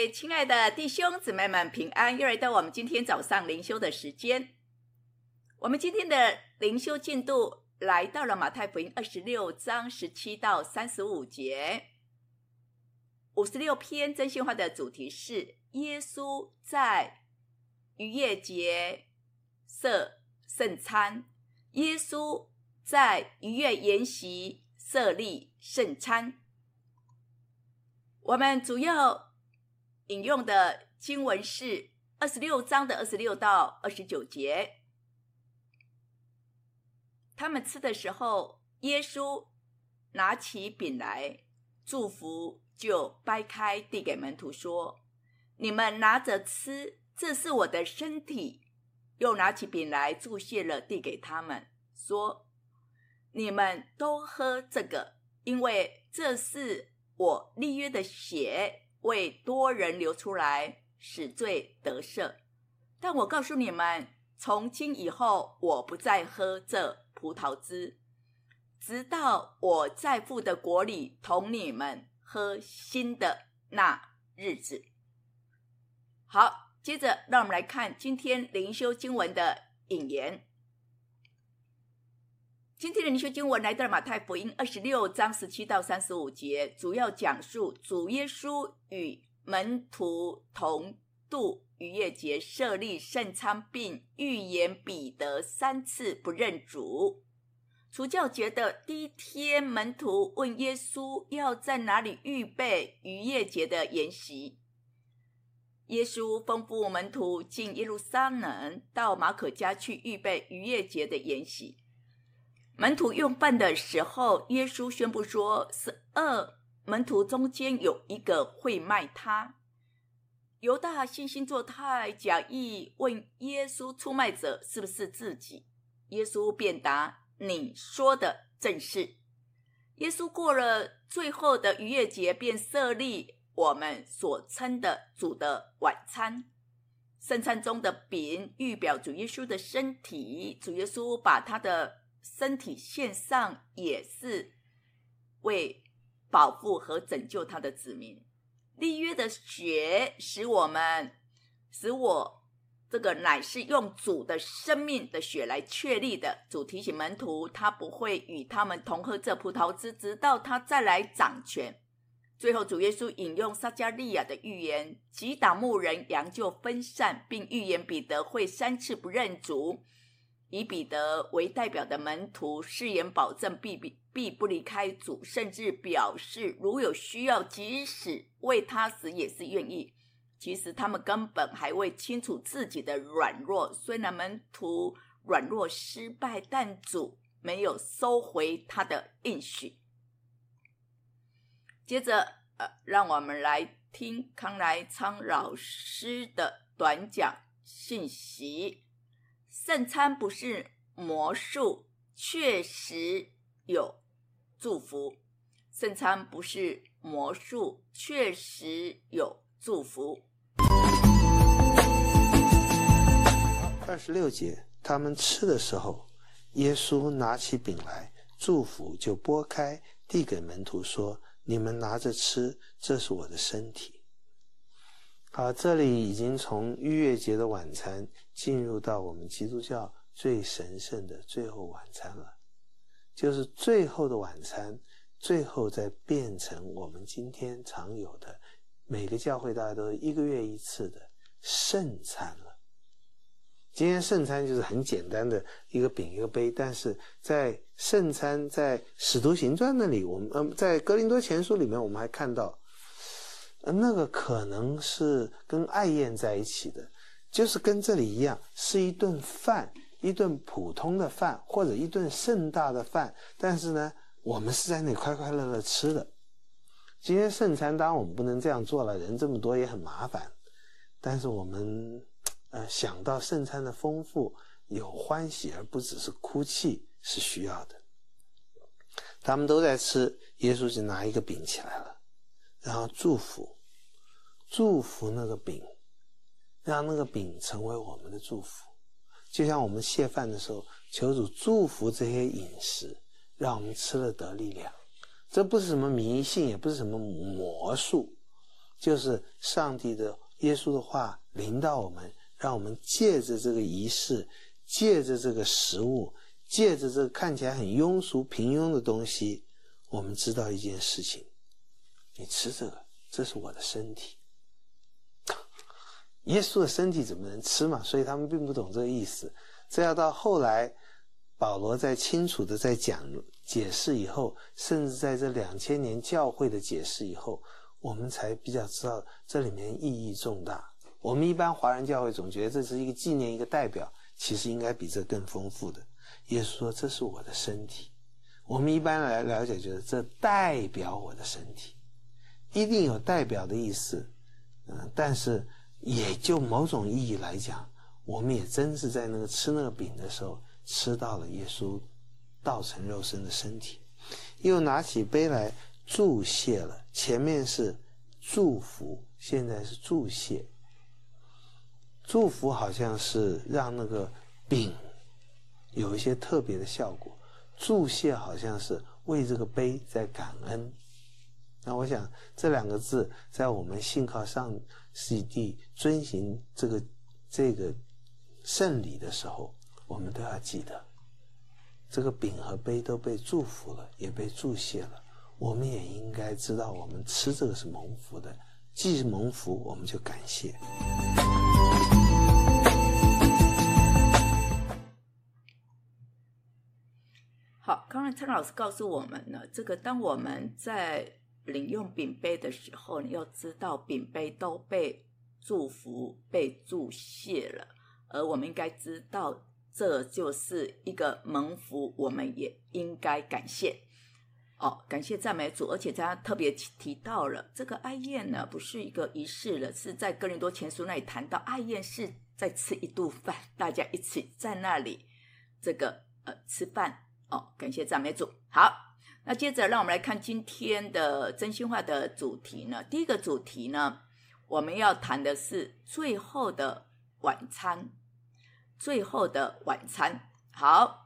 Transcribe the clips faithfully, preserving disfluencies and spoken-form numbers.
位亲爱的弟兄姊妹们平安，又来到我们今天早上灵修的时间。我们今天的灵修进度来到了马太福音二十六章十七到三十五节。五十六篇真心话的主题是耶稣在逾越节设圣餐，耶稣在逾越筵席设立圣餐。我们主要引用的经文是二十六章的二十六到二十九节。他们吃的时候，耶稣拿起饼来祝福，就掰开递给门徒说，你们拿着吃，这是我的身体。又拿起饼来祝谢了，递给他们说，你们都喝这个，因为这是我立约的血，为多人流出来，使罪得赦。但我告诉你们，从今以后我不再喝这葡萄汁，直到我在父的国里同你们喝新的那日子。好，接着让我们来看今天灵修经文的引言。今天的灵修经文来到马太福音二十六章十七到三十五节，主要讲述主耶稣与门徒同度逾越节，设立圣餐，并预言彼得三次不认主。除酵节的第一天，门徒问耶稣要在哪里预备逾越节的筵席。耶稣吩咐门徒进耶路撒冷，到马可家去预备逾越节的筵席。门徒用饭的时候，耶稣宣布说，十二门徒中间有一个会卖他。犹大惺惺作态，假意问耶稣，出卖者是不是自己？耶稣便答，你说的正是。耶稣过了最后的逾越节，便设立我们所称的主的晚餐。圣餐中的饼预表主耶稣的身体，主耶稣把他的身体献上，也是为保护和拯救他的子民。立约的血使我们使我这个乃是用主的生命的血来确立的。主提醒门徒，他不会与他们同喝这葡萄汁，直到他再来掌权。最后主耶稣引用撒迦利亚的预言，击打牧人，羊就分散，并预言彼得会三次不认主。以彼得为代表的门徒誓言保证必必不离开主，甚至表示如有需要，即使为他死也是愿意。其实他们根本还未清楚自己的软弱，虽然门徒软弱失败，但主没有收回他的应许。接着、呃、让我们来听康来昌老师的短讲信息。圣餐不是魔术，确实有祝福。圣餐不是魔术，确实有祝福。 二十六节，他们吃的时候，耶稣拿起饼来，祝福，就拨开，递给门徒说，你们拿着吃，这是我的身体。好，这里已经从逾越节的晚餐进入到我们基督教最神圣的最后晚餐了，就是最后的晚餐，最后再变成我们今天常有的，每个教会大家都是一个月一次的圣餐了。今天圣餐就是很简单的一个饼一个杯，但是在圣餐在使徒行传那里，我们、呃、在哥林多前书里面我们还看到那个可能是跟爱宴在一起的，就是跟这里一样，是一顿饭，一顿普通的饭，或者一顿盛大的饭，但是呢我们是在那里快快乐乐吃的。今天圣餐当然我们不能这样做了，人这么多也很麻烦，但是我们呃想到圣餐的丰富，有欢喜而不只是哭泣是需要的。他们都在吃，耶稣就拿一个饼起来了，然后祝福祝福那个饼，让那个饼成为我们的祝福。就像我们谢饭的时候，求主祝福这些饮食，让我们吃了得力量。这不是什么迷信，也不是什么魔术， 就是上帝的耶稣的话临到我们，让我们借着这个仪式，借着这个食物，借着这个看起来很庸俗平庸的东西，我们知道一件事情，你吃这个，这是我的身体。耶稣的身体怎么能吃嘛？所以他们并不懂这个意思。这要到后来保罗在清楚的在讲解释以后，甚至在这两千年教会的解释以后，我们才比较知道这里面意义重大。我们一般华人教会总觉得这是一个纪念，一个代表，其实应该比这更丰富的。耶稣说这是我的身体，我们一般来了解觉得这代表我的身体，一定有代表的意思，嗯，但是也就某种意义来讲，我们也真是在那个吃那个饼的时候吃到了耶稣道成肉身的身体。又拿起杯来祝谢了，前面是祝福，现在是祝谢。祝福好像是让那个饼有一些特别的效果，祝谢好像是为这个杯在感恩。那我想这两个字在我们信靠上帝遵行这个这个圣礼的时候，我们都要记得这个饼和杯都被祝福了，也被祝谢了，我们也应该知道我们吃这个是蒙福的，既是蒙福我们就感谢。 好，刚才陈老师告诉我们呢，这个当我们在领用饼杯的时候，你要知道饼杯都被祝福被祝谢了，而我们应该知道这就是一个蒙福，我们也应该感谢哦，感谢赞美主。而且他特别提到了这个爱宴呢，不是一个仪式了，是在哥林多前书那里谈到爱宴是在吃一顿饭，大家一起在那里这个呃吃饭哦，感谢赞美主。好，那接着让我们来看今天的真心话的主题呢。第一个主题呢，我们要谈的是最后的晚餐，最后的晚餐。好，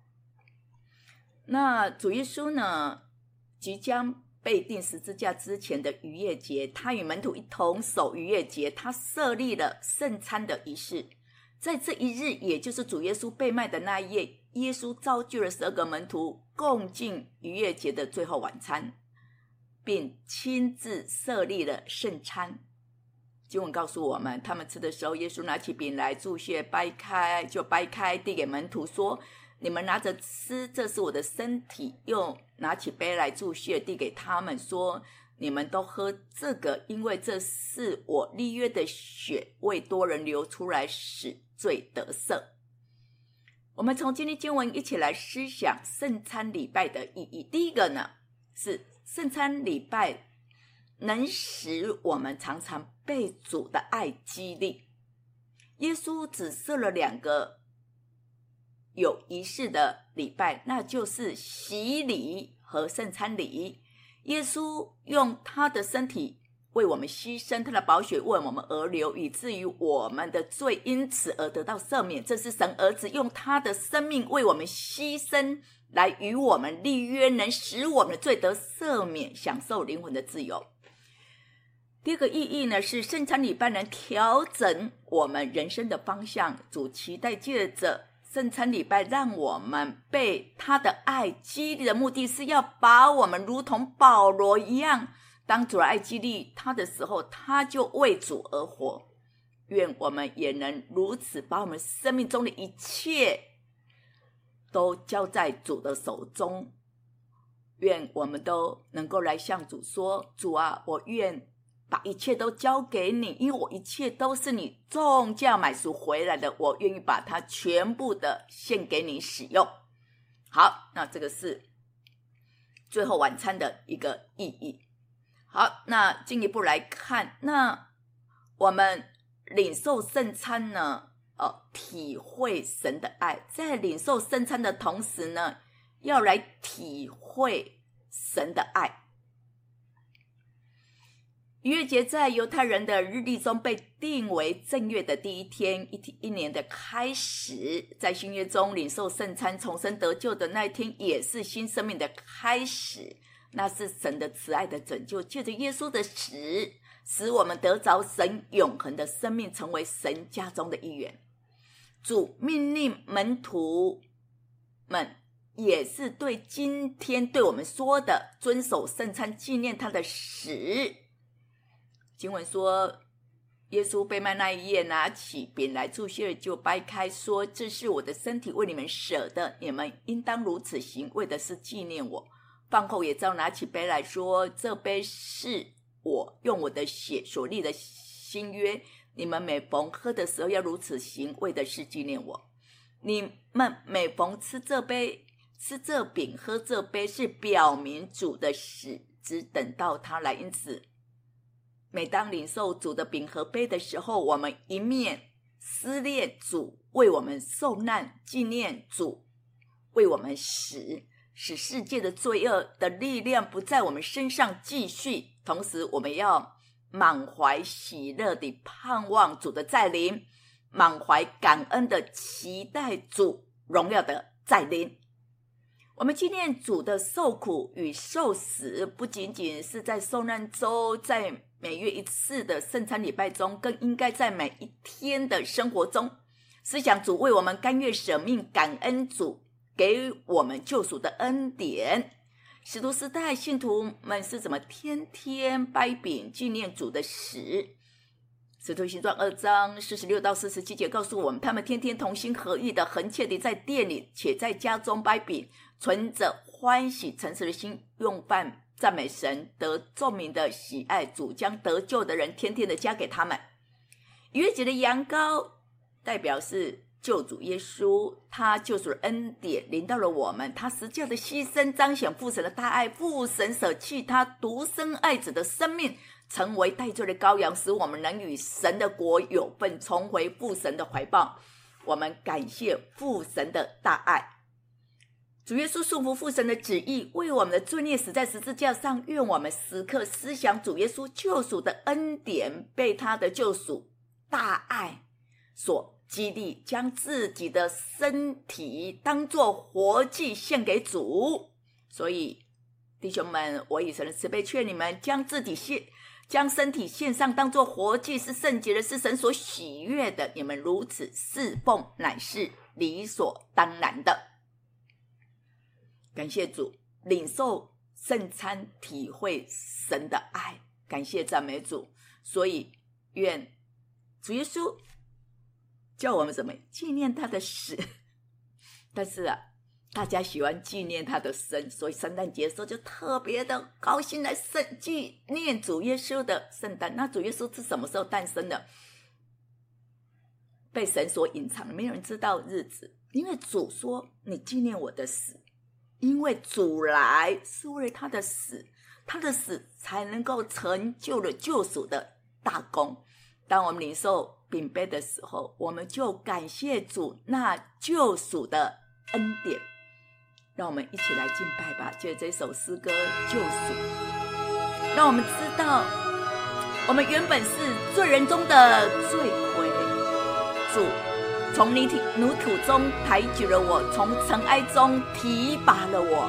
那主耶稣呢，即将被钉十字架之前的逾越节，他与门徒一同守逾越节，他设立了圣餐的仪式。在这一日，也就是主耶稣被卖的那一夜，耶稣召集了十二个门徒共进逾越节的最后晚餐，并亲自设立了圣餐。经文告诉我们，他们吃的时候，耶稣拿起饼来祝谢，掰开就掰开，递给门徒说，你们拿着吃，这是我的身体。又拿起杯来祝谢，递给他们说，你们都喝这个，因为这是我立约的血，为多人流出来，使罪得赦。我们从今天经文一起来思想圣餐礼拜的意义。第一个呢，是圣餐礼拜能使我们常常被主的爱激励。耶稣只设了两个有仪式的礼拜，那就是洗礼和圣餐礼。耶稣用他的身体为我们牺牲，他的宝血为我们而流，以至于我们的罪因此而得到赦免。这是神儿子用他的生命为我们牺牲，来与我们立约，能使我们的罪得赦免，享受灵魂的自由。第二个意义呢，是圣餐礼拜能调整我们人生的方向。主期待借着圣餐礼拜让我们被他的爱激励的目的是要把我们如同保罗一样，当主的爱激励他的时候，他就为主而活。愿我们也能如此，把我们生命中的一切都交在主的手中。愿我们都能够来向主说，主啊，我愿把一切都交给你，因为我一切都是你重价买赎回来的，我愿意把它全部的献给你使用。好，那这个是最后晚餐的一个意义。好，那进一步来看，那我们领受圣餐呢，呃，体会神的爱，在领受圣餐的同时呢，要来体会神的爱。逾越节在犹太人的日历中被定为正月的第一天，一一年的开始。在新约中领受圣餐重生得救的那一天，也是新生命的开始。那是神的慈爱的拯救，借着耶稣的死， 使我们得着神永恒的生命，成为神家中的一员。主命令门徒们，也是对今天对我们说的，遵守圣餐，纪念他的死。经文说，耶稣被卖那一夜，拿起饼来，祝谢了就掰开，说：“这是我的身体，为你们舍的，你们应当如此行，为的是纪念我。”饭后也照拿起杯来说：“这杯是我用我的血所立的新约，你们每逢喝的时候要如此行，为的是纪念我。你们每逢吃这杯、吃这饼、喝这杯，是表明主的死，只等到他来。因此，每当领受主的饼和杯的时候，我们一面思念主为我们受难，纪念主为我们死，使世界的罪恶的力量不在我们身上继续。同时，我们要满怀喜乐地盼望主的再临，满怀感恩的期待主荣耀的再临。我们纪念主的受苦与受死，不仅仅是在受难周，在每月一次的圣餐礼拜中，更应该在每一天的生活中思想主为我们甘愿舍命，感恩主给我们救赎的恩典。使徒时代信徒们是怎么天天掰饼纪念主的死？使徒行传二章四十六到四十七节告诉我们，他们天天同心合意的恒切地在店里且在家中掰饼，存着欢喜诚实的心用饭赞美神，得众民的喜爱。主将得救的人天天的加给他们。逾越节的羊羔代表是救主耶稣，他救赎的恩典临到了我们，他十架的牺牲彰显父神的大爱，父神舍弃他独生爱子的生命，成为代罪的羔羊，使我们能与神的国有份，重回父神的怀抱。我们感谢父神的大爱。主耶稣顺服父神的旨意，为我们的罪孽死在十字架上。愿我们时刻思想主耶稣救赎的恩典，被他的救赎大爱所激励，将自己的身体当作活祭献给主。所以弟兄们，我以神的慈悲劝你们，将自己献将身体献上，当作活祭，是圣洁的，是神所喜悦的。你们如此侍奉，乃是理所当然的。感谢主，领受圣餐，体会神的爱，感谢赞美主。所以愿主耶稣叫我们怎么纪念他的死，但是啊，大家喜欢纪念他的生，所以圣诞节的时候就特别的高兴来圣纪念主耶稣的圣诞。那主耶稣是什么时候诞生的？被神所隐藏，没有人知道日子，因为主说你纪念我的死，因为主来是为了他的死，他的死才能够成就了救赎的大功。当我们领受饼杯的时候，我们就感谢主那救赎的恩典。让我们一起来敬拜吧，借这首诗歌救赎，让我们知道我们原本是罪人中的罪魁，主从泥土中抬举了我，从尘埃中提拔了我。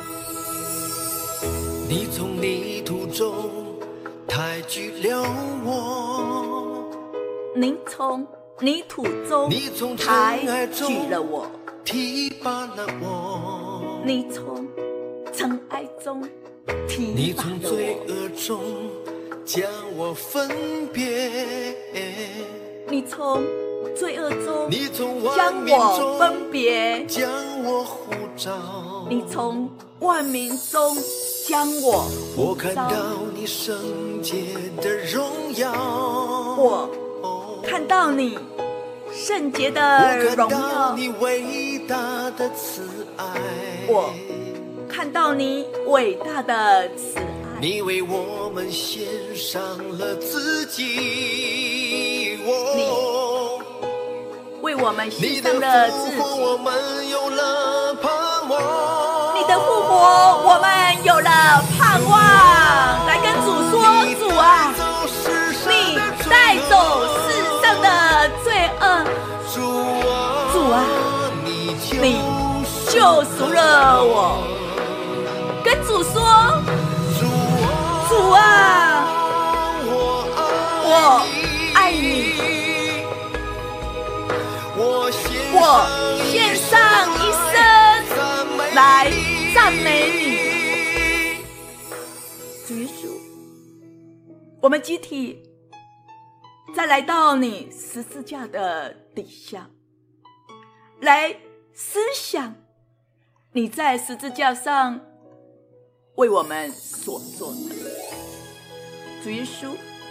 你从泥土中抬举了我， 您从泥土中你从尘抬埃中举了我， 提拔了我， 你从尘埃中提你拔了从罪我， 恶中将我分别， 你从罪恶中你从将万民我中分别， 将我呼召， 你从万民中将我我呼召， 看到你圣洁的荣耀， 我看到你圣洁的我看荣到耀， 你伟大的慈爱， 我看到你伟大的慈爱， 你为我们献上了自己，哦， 为我们你的牺牲了复自活我己， 们有了盼望， 你的复活我们有了盼望。来跟主说，主啊，你带走世上的罪恶，主啊，你救赎了我。跟主说，主啊， 们集体再来到你十字架的底下，来思想你在十字架上为我们所做的。主耶稣，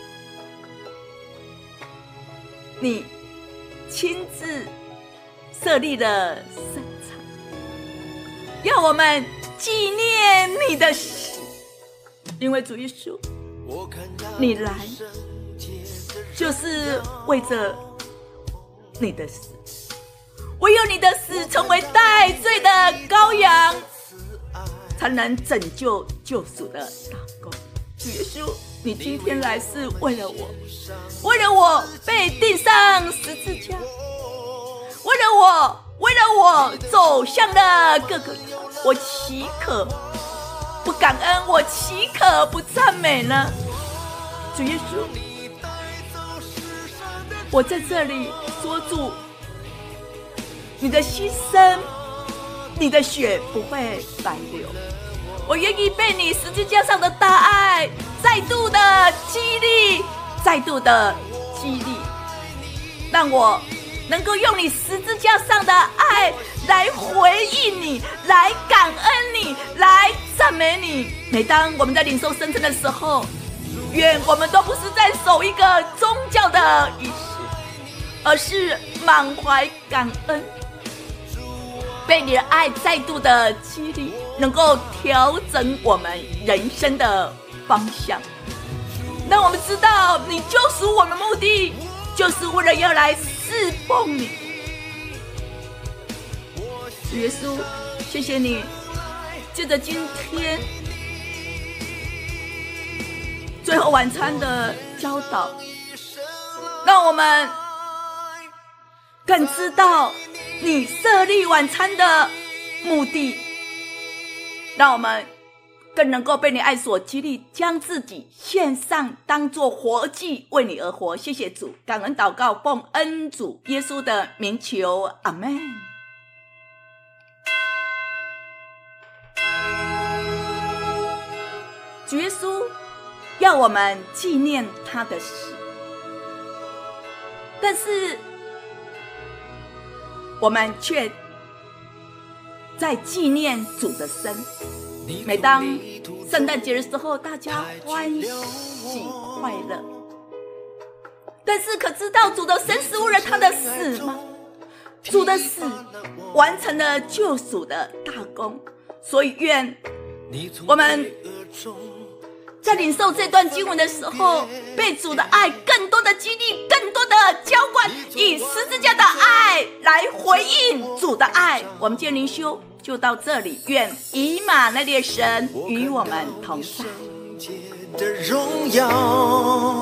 你亲自设立了圣餐，要我们纪念你的死，因为主耶稣，你来就是为着你的死，唯有你的死成为代罪的羔羊，才能拯救救赎的大功。主耶稣，你今天来是为了我，为了我被钉上十字架，为了我，为了我走向了各个他，我岂可不感恩？我岂可不赞美呢？主耶稣，我在这里说，主，你的牺牲，你的血不会白流，我愿意被你十字架上的大爱再度的激励，再度的激励，让我能够用你十字架上的爱来回应你，来感恩你，来赞美你。每当我们在领受圣餐的时候，愿我们都不是在守一个宗教的仪式，而是满怀感恩，被你的爱再度的激励，能够调整我们人生的方向，让我们知道你救赎我们的目的就是为了要来侍奉你。主耶稣，谢谢你借着今天最后晚餐的教导，让我们更知道你设立晚餐的目的，让我们更能够被你爱所激励，将自己献上，当作活祭，为你而活。谢谢主，感恩祷告，奉恩主耶稣的名求，阿们。主耶稣要我们纪念他的死，但是我们却在纪念主的生。每当圣诞节的时候，大家欢喜快乐，但是可知道主的生是为了他的死吗？主的死完成了救赎的大功，所以愿我们在领受这段经文的时候，被主的爱更多的激励，更多的浇灌，以十字架的爱来回应主的爱。我们今天灵修就到这里，愿以马内利的神与我们同在。 的荣耀